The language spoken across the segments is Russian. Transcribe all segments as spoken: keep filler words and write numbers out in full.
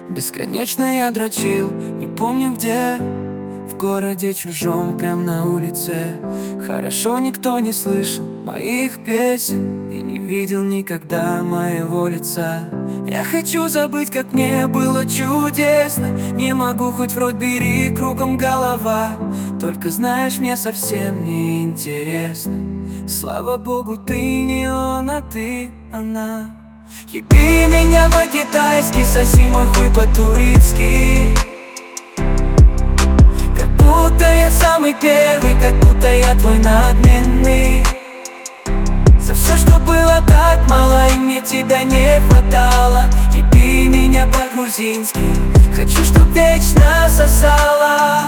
Бесконечно я дрочил, не помню где. В городе чужом, прям на улице. Хорошо никто не слышал моих песен и не видел никогда моего лица. Я хочу забыть, как мне было чудесно. Не могу, хоть в рот бери, кругом голова. Только знаешь, мне совсем не интересно. Слава богу, ты не он, а ты она. Еби меня по-китайски, соси мой хуй по-турецки. Как будто я самый первый, как будто я твой надменный. За все, что было так мало, и мне тебя не хватало. Еби меня по-грузински, хочу, чтоб вечно сосала.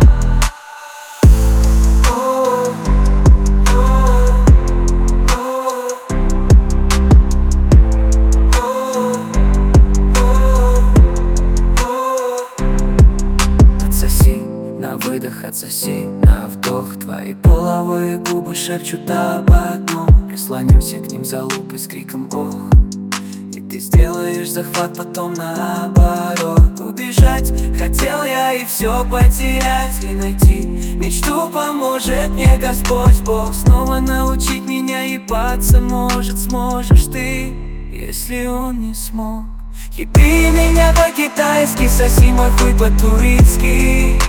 Выдох отсоси, на вдох твои половые губы шепчут об одном. Прислонюсь я к ним за лупой с криком ох. И ты сделаешь захват, потом наоборот убежать. Хотел я и все потерять, и найти мечту поможет мне Господь Бог. Снова научить меня ебаться может, сможешь ты, если Он не смог. Еби меня по-китайски, соси мой хуй по-турецки.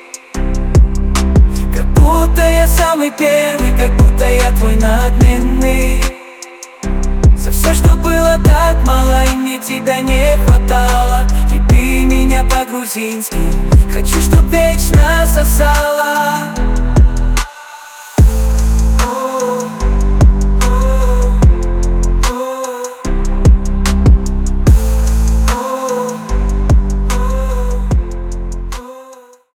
Будто я самый первый, как будто я твой надменный. За все, что было так мало, и мне тебя не хватало. Еби меня по-грузински, хочу, чтоб вечно сосала.